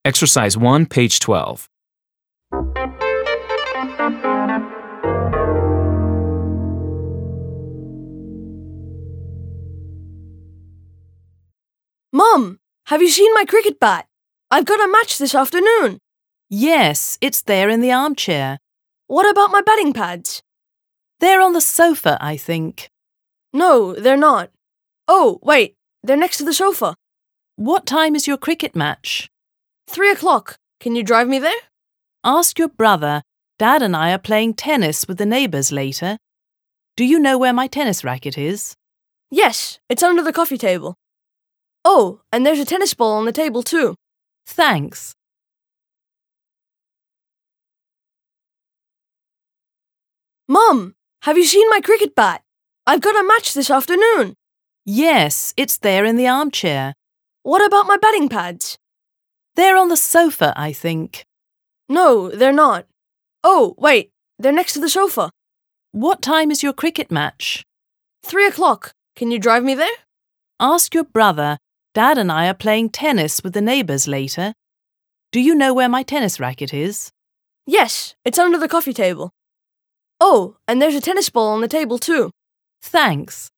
Exercise 1, page 12. Mum, have you seen my cricket bat? I've got a match this afternoon. Yes, it's there in the armchair. What about my batting pads? They're on the sofa, I think. No, they're not. Oh, wait, they're next to the sofa. What time is your cricket match? 3 o'clock. Can you drive me there? Ask your brother. Dad and I are playing tennis with the neighbours later. Do you know where my tennis racket is? Yes, it's under the coffee table. Oh, and there's a tennis ball on the table too. Thanks. Mum, have you seen my cricket bat? I've got a match this afternoon. Yes, it's there in the armchair. What about my batting pads? They're on the sofa, I think. No, they're not. Oh, wait, they're next to the sofa. What time is your cricket match? 3 o'clock. Can you drive me there? Ask your brother. Dad and I are playing tennis with the neighbours later. Do you know where my tennis racket is? Yes, it's under the coffee table. Oh, and there's a tennis ball on the table too. Thanks.